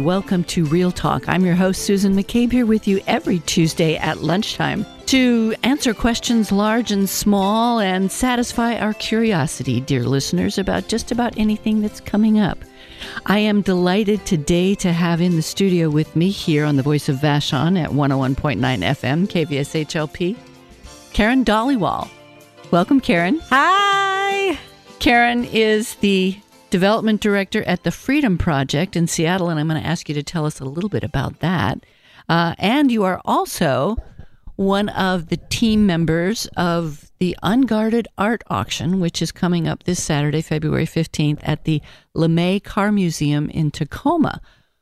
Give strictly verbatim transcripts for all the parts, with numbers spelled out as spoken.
Welcome to Real Talk. I'm your host, Susan McCabe, here with you every Tuesday at lunchtime to answer questions large and small and satisfy our curiosity, dear listeners, about just about anything that's coming up. I am delighted today to have in the studio with me here on the Voice of Vashon at one oh one point nine F M, K V S H L P, Karen Dhaliwal. Welcome, Karen. Hi. Karen is the Development Director at the Freedom Project in Seattle, and I'm going to ask you to tell us a little bit about that. Uh, and you are also one of the team members of the Unguarded Art Auction, which is coming up this Saturday, February fifteenth, at the LeMay Car Museum in Tacoma.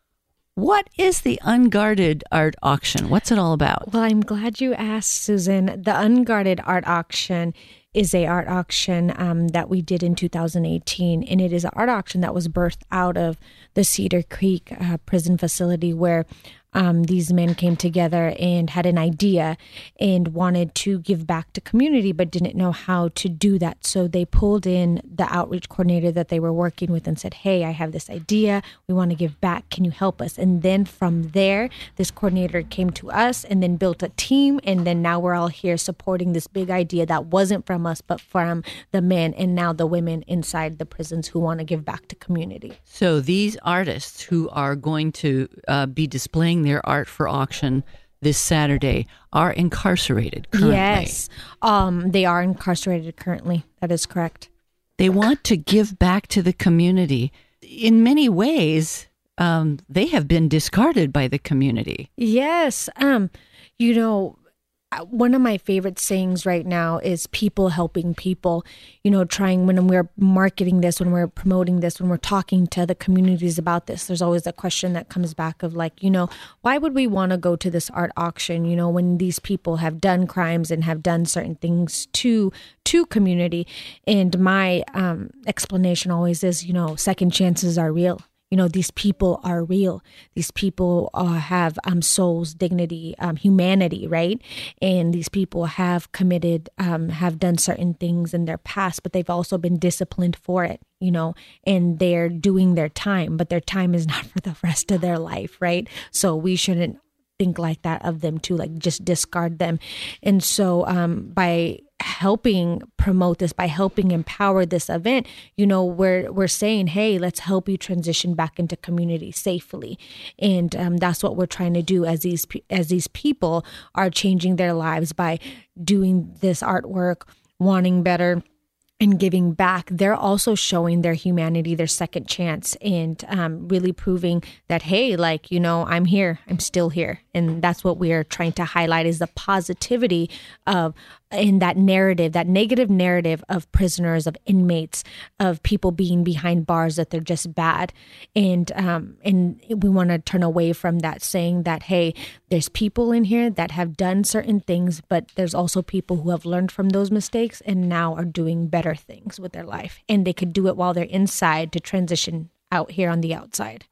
What is the Unguarded Art Auction? What's it all about? Well, I'm glad you asked, Susan. The Unguarded Art Auction is a art auction um, that we did in two thousand eighteen, and it is an art auction that was birthed out of the Cedar Creek uh, prison facility, where um, these men came together and had an idea and wanted to give back to community, but didn't know how to do that. So they pulled in the outreach coordinator that they were working with and said, hey, I have this idea. We want to give back. Can you help us? And then from there, this coordinator came to us and then built a team. And then now we're all here supporting this big idea that wasn't from us, but from the men and now the women inside the prisons who want to give back to community. So these artists who are going to uh, be displaying their art for auction this Saturday are incarcerated currently. Yes, um, they are incarcerated currently. That is correct. They want to give back to the community. In many ways, um, they have been discarded by the community. Yes. Um, you know, one of my favorite sayings right now is people helping people. You know, trying when we're marketing this, when we're promoting this, when we're talking to the communities about this, there's always a question that comes back of like, you know, why would we want to go to this art auction, you know, when these people have done crimes and have done certain things to to community? And my um, explanation always is, you know, second chances are real. You know, these people are real. These people uh, have um, souls, dignity, um, humanity, right? And these people have committed, um, have done certain things in their past, but they've also been disciplined for it, you know, and they're doing their time, but their time is not for the rest of their life, right? So we shouldn't think like that of them too, like just discard them. And so um, by helping promote this, by helping empower this event, you know, we're we're saying, hey, let's help you transition back into community safely. And um, that's what we're trying to do as these as these people are changing their lives by doing this artwork, wanting better and giving back. They're also showing their humanity, their second chance, and um, really proving that, hey, like, you know, I'm here, I'm still here. And that's what we are trying to highlight is the positivity of in that narrative, that negative narrative of prisoners, of inmates, of people being behind bars, that they're just bad. And um, and we want to turn away from that, saying that, hey, there's people in here that have done certain things, but there's also people who have learned from those mistakes and now are doing better things with their life. And they could do it while they're inside to transition out here on the outside.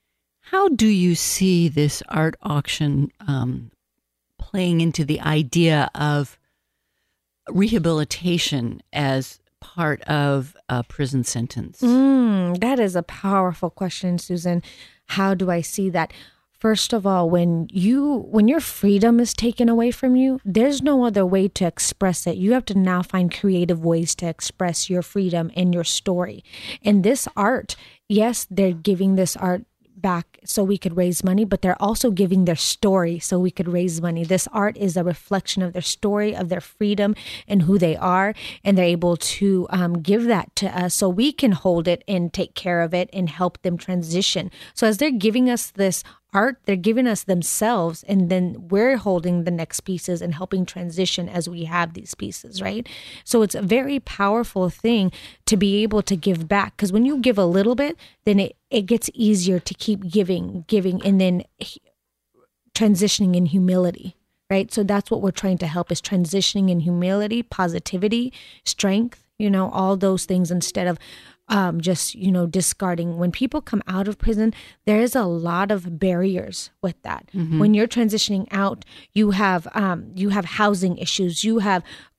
How do you see this art auction um, playing into the idea of rehabilitation as part of a prison sentence? Mm, that is a powerful question, Susan. How do I see that? First of all, when you when your freedom is taken away from you, there's no other way to express it. You have to now find creative ways to express your freedom and your story. And this art, yes, they're giving this art back so we could raise money, but they're also giving their story so we could raise money. This art is a reflection of their story, of their freedom and who they are, and they're able to um, give that to us so we can hold it and take care of it and help them transition. So as they're giving us this art, they're giving us themselves, and then we're holding the next pieces and helping transition as we have these pieces, right? So it's a very powerful thing to be able to give back, because when you give a little bit, then it, it gets easier to keep giving, giving, and then transitioning in humility, right? So that's what we're trying to help, is transitioning in humility, positivity, strength, you know, all those things, instead of Um, just, you know, discarding. When people come out of prison, there is a lot of barriers with that. Mm-hmm. When you're transitioning out, you have um, you have housing issues, you have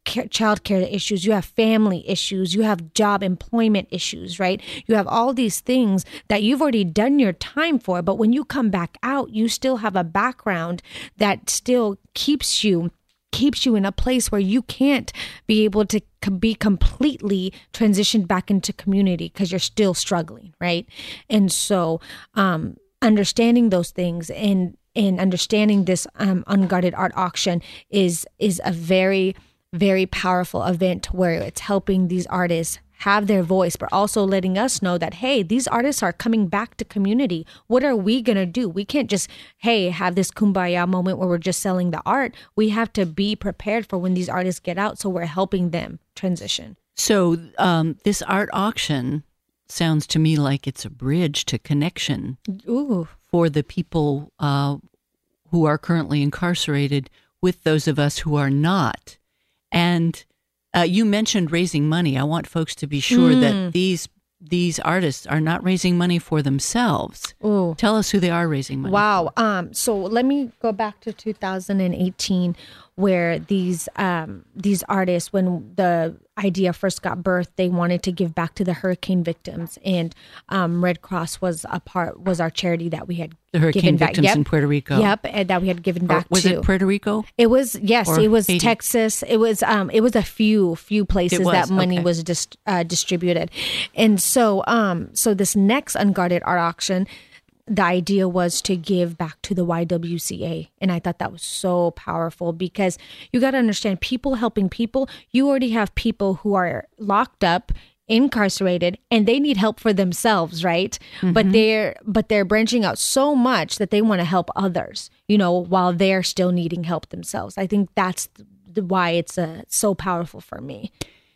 care, child care issues, you have family issues, you have job employment issues, right? You have all these things that you've already done your time for, but when you come back out, you still have a background that still keeps you keeps you in a place where you can't be able to be completely transitioned back into community because you're still struggling, right? And so um, understanding those things and and understanding this um, unguarded art auction is is a very, very powerful event where it's helping these artists have their voice, but also letting us know that, hey, these artists are coming back to community. What are we going to do? We can't just, hey, have this kumbaya moment where we're just selling the art. We have to be prepared for when these artists get out, so we're helping them transition. So um, this art auction sounds to me like it's a bridge to connection Ooh. for the people uh, who are currently incarcerated with those of us who are not. And Uh, you mentioned raising money. I want folks to be sure mm. that these these artists are not raising money for themselves. Ooh. Tell us who they are raising money wow. for. Um, so let me go back to two thousand eighteen, where these um, these artists, when the idea first got birthed, they wanted to give back to the hurricane victims, and um, Red Cross was a part was our charity that we had the hurricane given victims back. Yep. in Puerto Rico. Yep, and that we had given back or was to. Was it Puerto Rico? It was yes, or it was Haiti? Texas. It was um, it was a few few places was, that money okay. was dis- uh, distributed, and so um, so this next unguarded art auction, the idea was to give back to the Y W C A. And I thought that was so powerful because you got to understand, people helping people, you already have people who are locked up, incarcerated, and they need help for themselves, right? Mm-hmm. But they're but they're branching out so much that they want to help others, you know, while they're still needing help themselves. I think that's the, why it's uh, so powerful for me.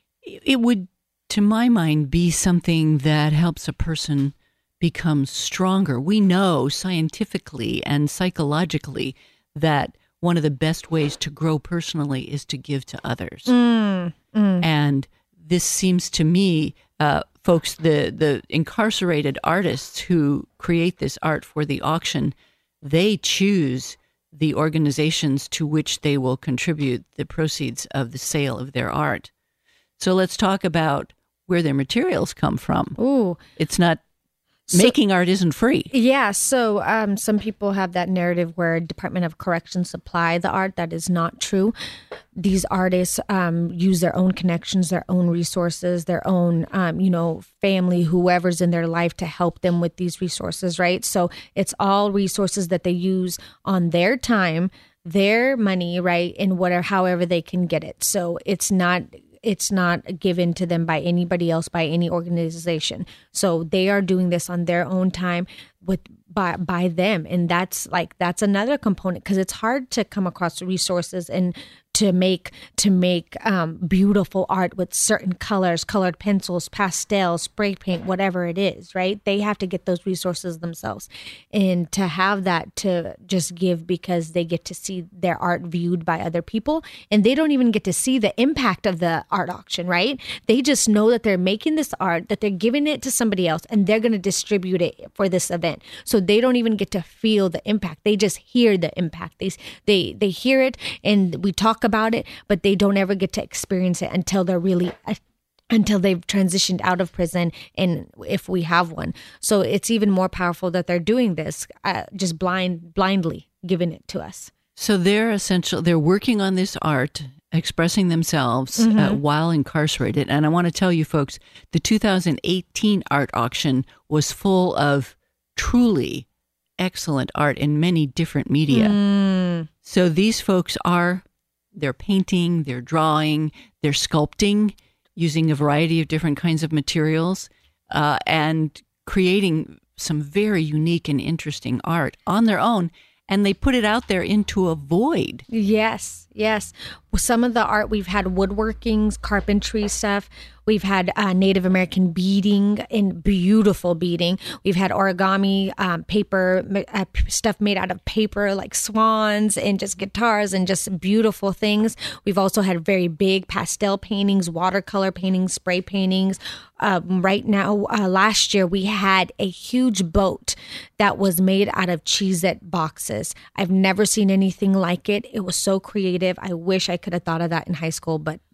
It would, to my mind, be something that helps a person become stronger. We know scientifically and psychologically that one of the best ways to grow personally is to give to others. Mm, mm. And this seems to me, uh, folks, the, the incarcerated artists who create this art for the auction, they choose the organizations to which they will contribute the proceeds of the sale of their art. So let's talk about where their materials come from. Ooh. It's not So, making art isn't free. Yeah. So um, some people have that narrative where Department of Corrections supply the art. That is not true. These artists um, use their own connections, their own resources, their own, um, you know, family, whoever's in their life to help them with these resources, right? So it's all resources that they use on their time, their money, right? And whatever, however they can get it. So it's not... It's not given to them by anybody else, by any organization. So they are doing this on their own time with by by them, and that's like that's another component, because it's hard to come across resources and to make to make um, beautiful art with certain colors, colored pencils, pastels, spray paint, whatever it is, right? They have to get those resources themselves, and to have that to just give because they get to see their art viewed by other people, and they don't even get to see the impact of the art auction, right? They just know that they're making this art, that they're giving it to somebody else, and they're going to distribute it for this event. So they don't even get to feel the impact. They just hear the impact. They they they hear it, and we talk about it, but they don't ever get to experience it until they're really uh, until they've transitioned out of prison, and if we have one. So it's even more powerful that they're doing this uh, just blind blindly giving it to us. So they're essential. They're working on this art, expressing themselves mm-hmm. uh, while incarcerated. And I want to tell you folks, the two thousand eighteen art auction was full of truly excellent art in many different media. Mm. So these folks are, they're painting, they're drawing, they're sculpting using a variety of different kinds of materials uh, and creating some very unique and interesting art on their own. And they put it out there into a void. Yes, yes. Well, some of the art, we've had woodworkings, carpentry stuff. We've had uh, Native American beading and beautiful beading. We've had origami, um, paper, uh, stuff made out of paper like swans and just guitars and just beautiful things. We've also had very big pastel paintings, watercolor paintings, spray paintings. Um, right now, uh, last year, we had a huge boat that was made out of Cheez-It boxes. I've never seen anything like it. It was so creative. I wish I could have thought of that in high school, but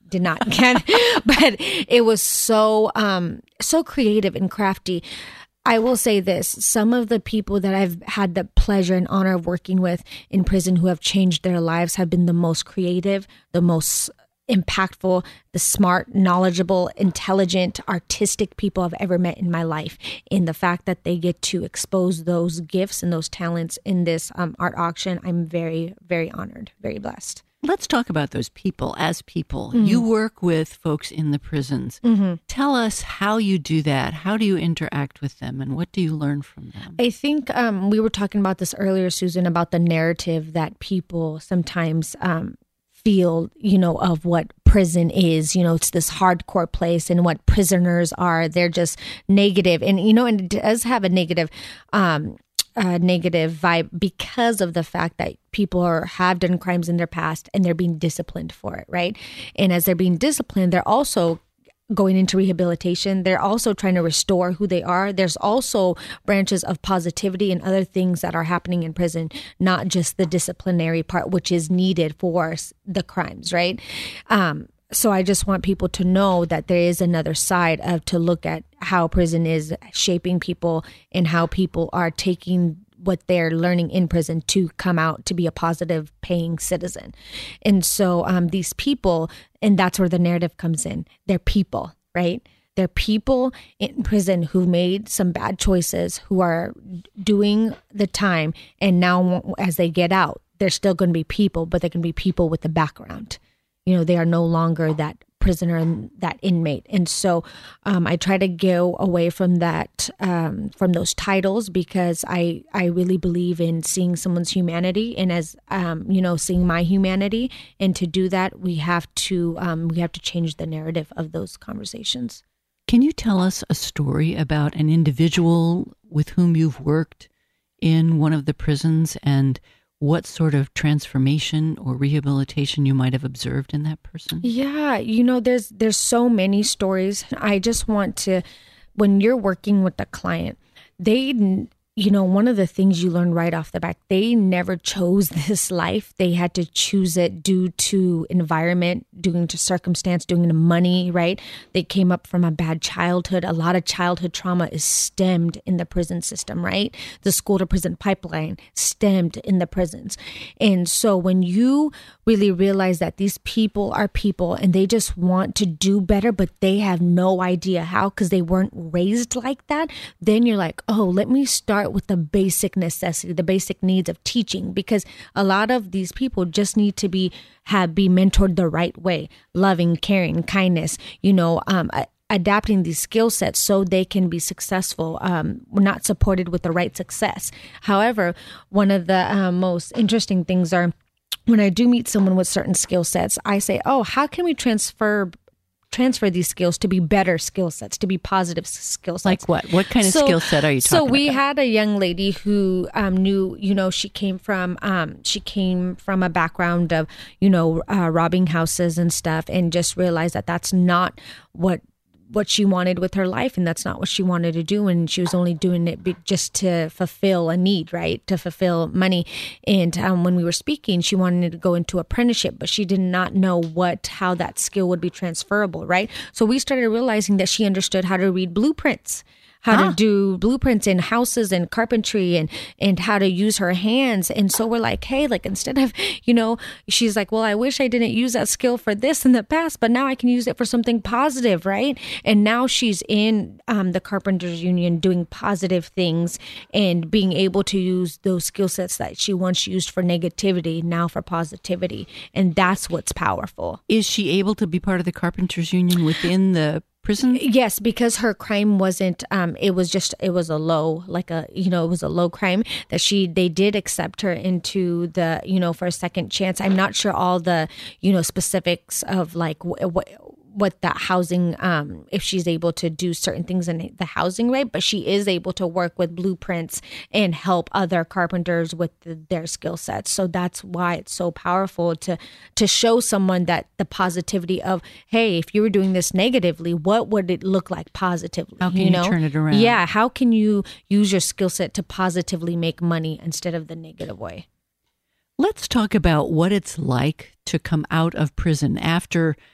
did not get, but it was so, um, so creative and crafty. I will say this, some of the people that I've had the pleasure and honor of working with in prison who have changed their lives have been the most creative, the most impactful, the smart, knowledgeable, intelligent, artistic people I've ever met in my life. In the fact that they get to expose those gifts and those talents in this um, art auction, I'm very, very honored, very blessed. Let's talk about those people as people. Mm-hmm. You work with folks in the prisons. Mm-hmm. Tell us how you do that. How do you interact with them and what do you learn from them? I think um, we were talking about this earlier, Susan, about the narrative that people sometimes um, feel, you know, of what prison is. You know, it's this hardcore place and what prisoners are. They're just negative. And, you know, and it does have a negative um Uh, negative vibe because of the fact that people are have done crimes in their past and they're being disciplined for it, right? And as they're being disciplined, they're also going into rehabilitation. They're also trying to restore who they are. There's also branches of positivity and other things that are happening in prison, not just the disciplinary part, which is needed for the crimes, right? Um, So I just want people to know that there is another side of to look at how prison is shaping people and how people are taking what they're learning in prison to come out to be a positive paying citizen. And so um, these people, and that's where the narrative comes in, they're people, right? They're people in prison who made some bad choices, who are doing the time. And now as they get out, they're still going to be people, but they can be people with a background. You know, they are no longer that prisoner and that inmate. And so um, I try to go away from that, um, from those titles, because I, I really believe in seeing someone's humanity and as, um, you know, seeing my humanity. And to do that, we have to, um, we have to change the narrative of those conversations. Can you tell us a story about an individual with whom you've worked in one of the prisons and what sort of transformation or rehabilitation you might have observed in that person? Yeah, you know, there's there's so many stories. I just want to, when you're working with a client, they, you know, one of the things you learn right off the bat, they never chose this life. They had to choose it due to environment, due to circumstance, due to money, right? They came up from a bad childhood. A lot of childhood trauma is stemmed in the prison system, right? The school to prison pipeline stemmed in the prisons. And so when you really realize that these people are people and they just want to do better, but they have no idea how because they weren't raised like that, then you're like, oh, let me start with the basic necessity, the basic needs of teaching, because a lot of these people just need to be have be mentored the right way, loving, caring, kindness, you know, um, adapting these skill sets so they can be successful. Um, we're not supported with the right success. However, one of the uh, most interesting things are when I do meet someone with certain skill sets, I say, oh, how can we transfer transfer these skills to be better skill sets, to be positive skill sets? Like what? What kind of so, skill set are you talking about? So we about? had a young lady who um, knew, you know, she came from, um, she came from a background of, you know, uh, robbing houses and stuff, and just realized that that's not what what she wanted with her life, and that's not what she wanted to do, and she was only doing it just to fulfill a need, right, to fulfill money. And um, when we were speaking, she wanted to go into apprenticeship, but she did not know what how that skill would be transferable, right? So we started realizing that she understood how to read blueprints, how huh. to do blueprints in houses and carpentry, and, and how to use her hands. And so we're like, hey, like instead of, you know, she's like, well, I wish I didn't use that skill for this in the past, but now I can use it for something positive, right? And now she's in um, the Carpenters Union doing positive things and being able to use those skill sets that she once used for negativity, now for positivity. And that's what's powerful. Is she able to be part of the Carpenters Union within the prison? Yes, because her crime wasn't, um, it was just, it was a low, like a, you know, it was a low crime that she, they did accept her into the, you know, for a second chance. I'm not sure all the, you know, specifics of like what, what, what that housing, um, if she's able to do certain things in the housing, right? But she is able to work with blueprints and help other carpenters with the, their skill sets. So that's why it's so powerful to to show someone that the positivity of, hey, if you were doing this negatively, what would it look like positively? How can you, you know? turn it around? Yeah, how can you use your skill set to positively make money instead of the negative way? Let's talk about what it's like to come out of prison after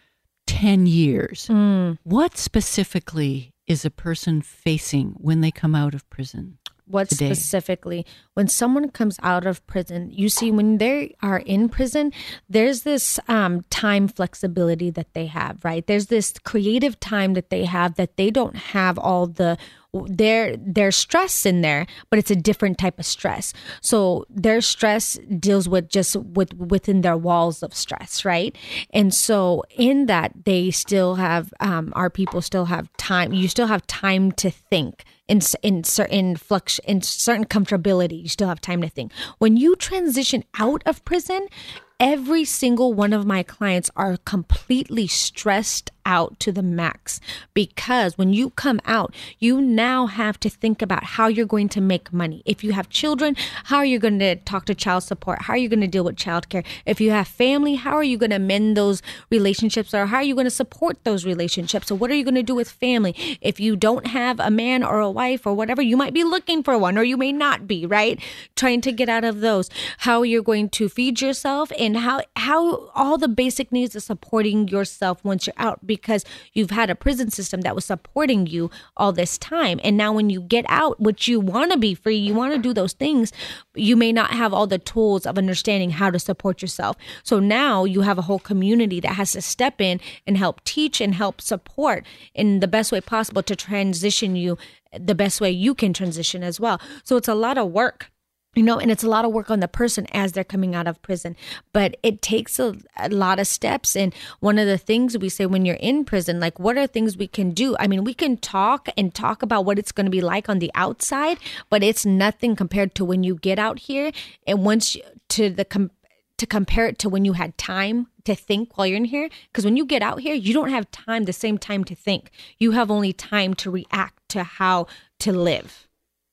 ten years. Mm. What specifically is a person facing when they come out of prison? What today? Specifically, when someone comes out of prison, you see, when they are in prison, there's this um, time flexibility that they have, right? There's this creative time that they have that they don't have all the their their stress in there, but it's a different type of stress. So their stress deals with just with within their walls of stress, right? And so in that, they still have um, our people still have time. You still have time to think. In, in certain flux, in certain comfortability, you still have time to think. When you transition out of prison, every single one of my clients are completely stressed out to the max, because when you come out, you now have to think about how you're going to make money. If you have children, how are you going to talk to child support? How are you going to deal with childcare? If you have family, how are you going to mend those relationships, or how are you going to support those relationships? So what are you going to do with family? If you don't have a man or a wife or whatever, you might be looking for one, or you may not be, right? Trying to get out of those. How you're going to feed yourself, and how how all the basic needs of supporting yourself once you're out, because you've had a prison system that was supporting you all this time. And now when you get out, which you want to be free, you want to do those things, you may not have all the tools of understanding how to support yourself. So now you have a whole community that has to step in and help teach and help support in the best way possible to transition you the best way you can transition as well. So it's a lot of work. You know, and it's a lot of work on the person as they're coming out of prison, but it takes a, a lot of steps. And one of the things we say when you're in prison, like, what are things we can do? I mean, we can talk and talk about what it's going to be like on the outside, but it's nothing compared to when you get out here. And once you, to the com- to compare it to when you had time to think while you're in here, because when you get out here, you don't have time, the same time to think. You have only time to react to how to live.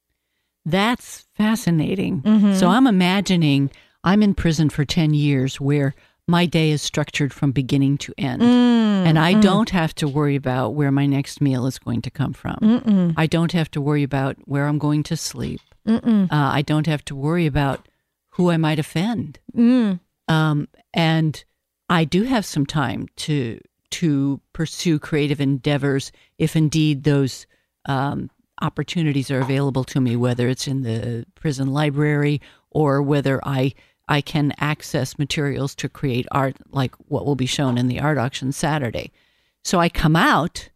That's fascinating. Mm-hmm. So I'm imagining I'm in prison for ten years where my day is structured from beginning to end. Mm, and I mm. don't have to worry about where my next meal is going to come from. Mm-mm. I don't have to worry about where I'm going to sleep. Uh, I don't have to worry about who I might offend. Mm. Um, and I do have some time to to pursue creative endeavors if indeed those um opportunities are available to me, whether it's in the prison library or whether I I can access materials to create art like what will be shown in the art auction Saturday. So I come out,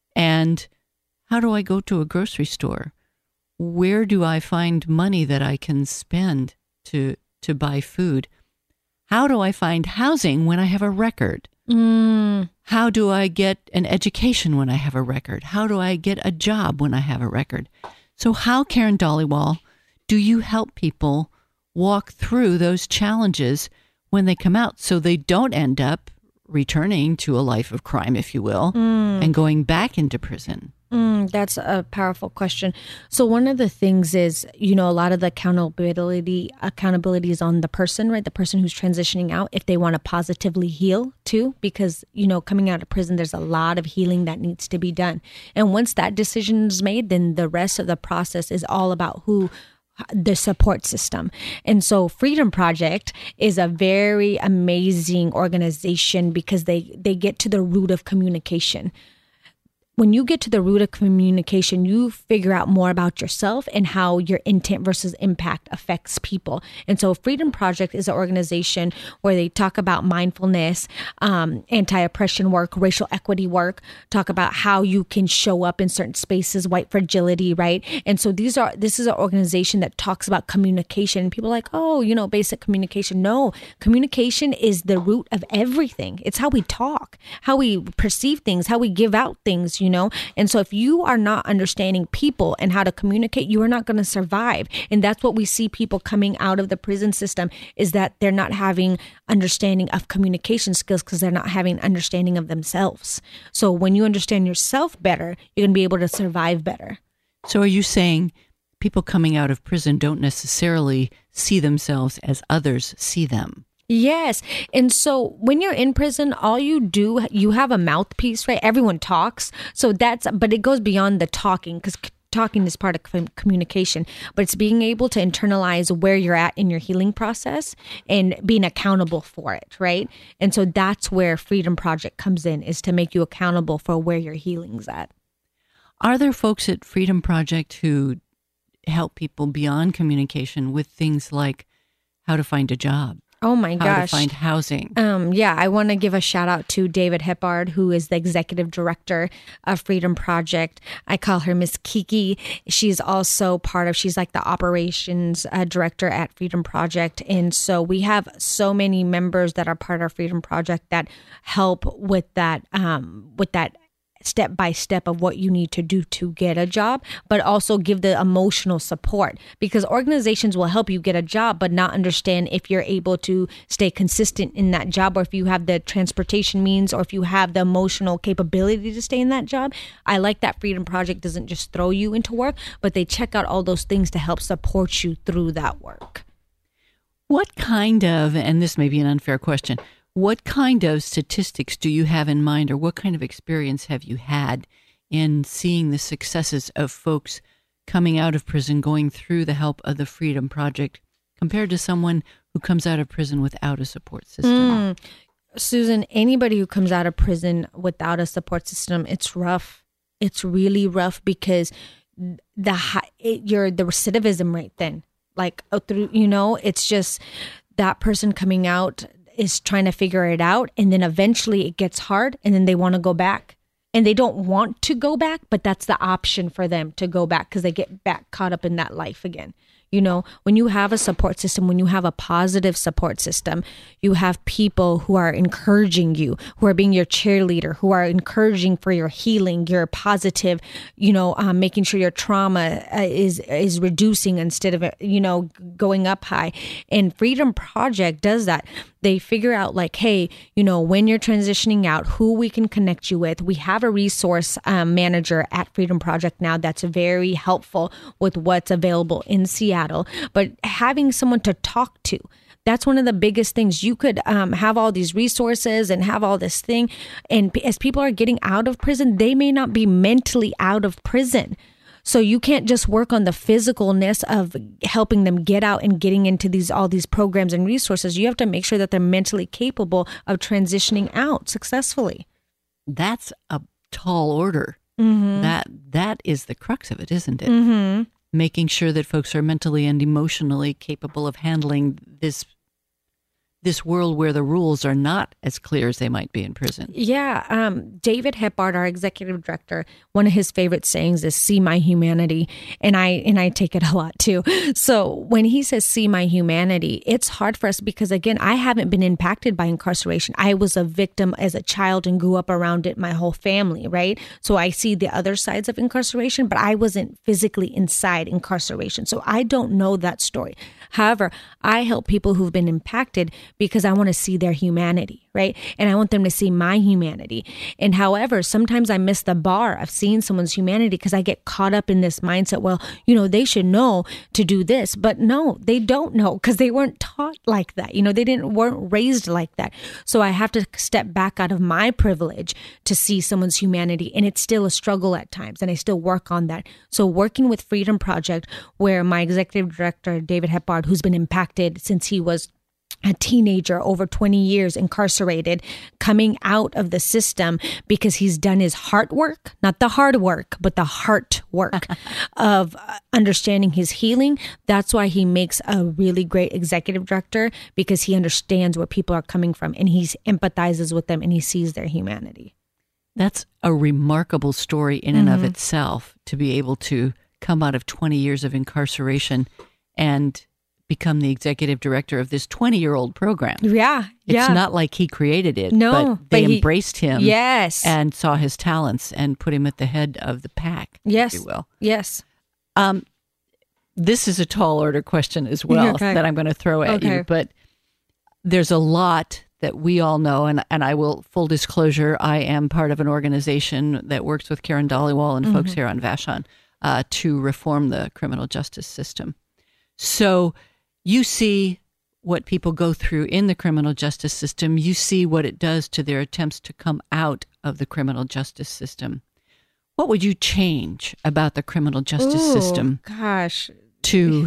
and how do I go to a grocery store? Where do I find money that I can spend to to buy food? How do I find housing when I have a record? Mm. How do I get an education when I have a record? How do I get a job when I have a record? So how, Karen Dhaliwal, do you help people walk through those challenges when they come out so they don't end up returning to a life of crime, if you will, Mm. and going back into prison? Mm, that's a powerful question. So one of the things is, you know, a lot of the accountability accountability is on the person, right? The person who's transitioning out, if they want to positively heal too, because, you know, coming out of prison, there's a lot of healing that needs to be done. And once that decision is made, then the rest of the process is all about who the support system. And so Freedom Project is a very amazing organization because they, they get to the root of communication. When you get to the root of communication, you figure out more about yourself and how your intent versus impact affects people. And so Freedom Project is an organization where they talk about mindfulness, um, anti-oppression work, racial equity work, talk about how you can show up in certain spaces, white fragility, right? And so these are this is an organization that talks about communication. People are like, oh, you know, basic communication. No, communication is the root of everything. It's how we talk, how we perceive things, how we give out things, you know? And so if you are not understanding people and how to communicate, you are not going to survive. And that's what we see people coming out of the prison system is that they're not having understanding of communication skills because they're not having understanding of themselves. So when you understand yourself better, you're going to be able to survive better. So are you saying people coming out of prison don't necessarily see themselves as others see them? Yes. And so when you're in prison, all you do, you have a mouthpiece, right? Everyone talks. So that's, but it goes beyond the talking because talking is part of com- communication, but it's being able to internalize where you're at in your healing process and being accountable for it, right? And so that's where Freedom Project comes in, is to make you accountable for where your healing's at. Are there folks at Freedom Project who help people beyond communication with things like how to find a job? Oh my how gosh. How to find housing? Um, yeah, I want to give a shout out to David Hepard, who is the executive director of Freedom Project. I call her Miss Kiki. She's also part of, she's like the operations uh, director at Freedom Project. And so we have so many members that are part of Freedom Project that help with that, um, with that step by step of what you need to do to get a job, but also give the emotional support, because organizations will help you get a job, but not understand if you're able to stay consistent in that job, or if you have the transportation means, or if you have the emotional capability to stay in that job. I like that Freedom Project doesn't just throw you into work, but they check out all those things to help support you through that work. What kind of, and this may be an unfair question, what kind of statistics do you have in mind, or what kind of experience have you had in seeing the successes of folks coming out of prison, going through the help of the Freedom Project, compared to someone who comes out of prison without a support system? Mm. Susan, anybody who comes out of prison without a support system, it's rough. It's really rough, because the high, it, your the recidivism rate then, like through, you know, it's just that person coming out is trying to figure it out, and then eventually it gets hard, and then they want to go back, and they don't want to go back, but that's the option for them to go back, because they get back caught up in that life again. You know, when you have a support system, when you have a positive support system, you have people who are encouraging you, who are being your cheerleader, who are encouraging for your healing, your positive, you know, um, making sure your trauma uh, is is reducing instead of, you know, going up high. And Freedom Project does that. They figure out like, hey, you know, when you're transitioning out, who we can connect you with. We have a resource um, manager at Freedom Project now that's very helpful with what's available in Seattle. But having someone to talk to, that's one of the biggest things. You could um, have all these resources and have all this thing. And as people are getting out of prison, they may not be mentally out of prison. So you can't just work on the physicalness of helping them get out and getting into these all these programs and resources. You have to make sure that they're mentally capable of transitioning out successfully. That's a tall order. Mm-hmm. That that is the crux of it, isn't it? Mm-hmm. Making sure that folks are mentally and emotionally capable of handling this this world where the rules are not as clear as they might be in prison. Yeah. Um, David Hepard, our executive director, one of his favorite sayings is "see my humanity." And I, and I take it a lot too. So when he says "see my humanity," it's hard for us because, again, I haven't been impacted by incarceration. I was a victim as a child and grew up around it, my whole family, right? So I see the other sides of incarceration, but I wasn't physically inside incarceration. So I don't know that story. However, I help people who've been impacted because I want to see their humanity, right? And I want them to see my humanity. And however, sometimes I miss the bar of seeing someone's humanity because I get caught up in this mindset, well, you know, they should know to do this. But no, they don't know because they weren't taught like that. You know, they didn't weren't raised like that. So I have to step back out of my privilege to see someone's humanity. And it's still a struggle at times. And I still work on that. So working with Freedom Project, where my executive director, David Hepard, who's been impacted since he was a teenager, over twenty years incarcerated, coming out of the system because he's done his heart work, not the hard work, but the heart work of understanding his healing. That's why he makes a really great executive director, because he understands where people are coming from and he empathizes with them and he sees their humanity. That's a remarkable story in and Mm-hmm. of itself, to be able to come out of twenty years of incarceration and become the executive director of this twenty-year-old program. Yeah, It's yeah. not like he created it, No, but they but he- embraced him Yes. and saw his talents and put him at the head of the pack, Yes. if you will. Yes. Um, this is a tall order question as well Okay. that I'm going to throw at Okay. you, but there's a lot that we all know, and, and I will, full disclosure, I am part of an organization that works with Karen Dhaliwal and folks here on Vashon uh, to reform the criminal justice system. So you see what people go through in the criminal justice system. You see what it does to their attempts to come out of the criminal justice system. what would you change about the criminal justice Ooh, system gosh. to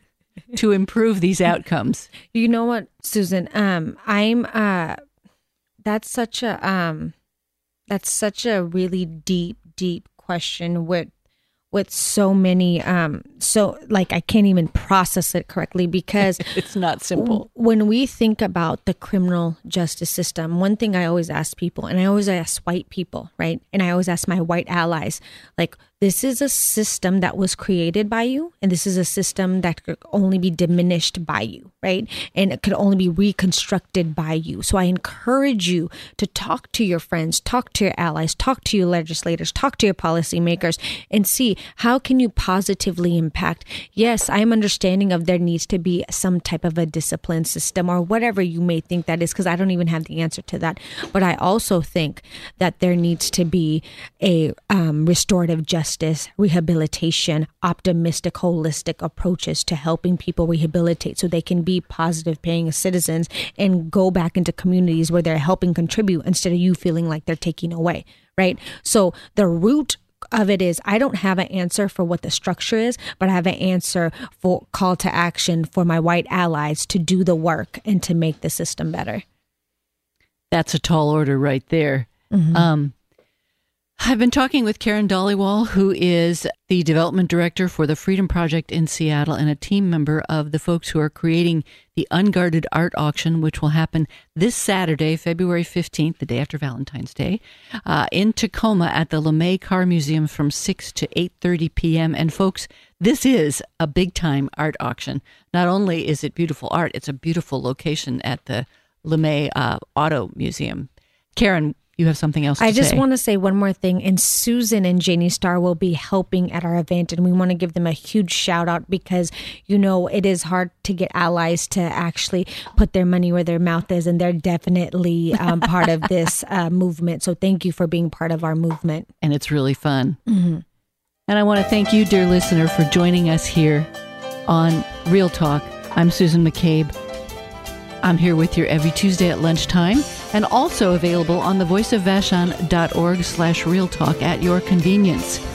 to improve these outcomes? You know what, Susan? Um, I'm. Uh, that's such a. Um, that's such a really deep, deep question with with so many. Um, so like I can't even process it correctly because it's not simple. When we think about the criminal justice system, one thing I always ask people, and I always ask white people, right? And I always ask my white allies, like, this is a system that was created by you, and this is a system that could only be diminished by you, right? And it could only be reconstructed by you. So I encourage you to talk to your friends, talk to your allies, talk to your legislators, talk to your policymakers, and see how can you positively impact. Yes, I'm understanding of there needs to be some type of a discipline system or whatever you may think that is, because I don't even have the answer to that. But I also think that there needs to be a um, restorative justice Justice, rehabilitation, optimistic, holistic approaches to helping people rehabilitate so they can be positive paying citizens and go back into communities where they're helping contribute instead of you feeling like they're taking away, right? So the root of it is, I don't have an answer for what the structure is, but I have an answer for call to action for my white allies to do the work and to make the system better. That's a tall order right there. Mm-hmm. Um, I've been talking with Karen Dhaliwal, who is the development director for the Freedom Project in Seattle and a team member of the folks who are creating the Unguarded Art Auction, which will happen this Saturday, February fifteenth, the day after Valentine's Day, uh, in Tacoma at the LeMay Car Museum from six to eight thirty p.m. And folks, this is a big-time art auction. Not only is it beautiful art, it's a beautiful location at the LeMay uh, Auto Museum. Karen, you have something else to say. I just say. want to say one more thing. And Susan and Janie Starr will be helping at our event. And we want to give them a huge shout out because, you know, it is hard to get allies to actually put their money where their mouth is. And they're definitely um, part of this uh, movement. So thank you for being part of our movement. And it's really fun. Mm-hmm. And I want to thank you, dear listener, for joining us here on Real Talk. I'm Susan McCabe. I'm here with you every Tuesday at lunchtime and also available on the voice of vashon dot org slash real talk at your convenience.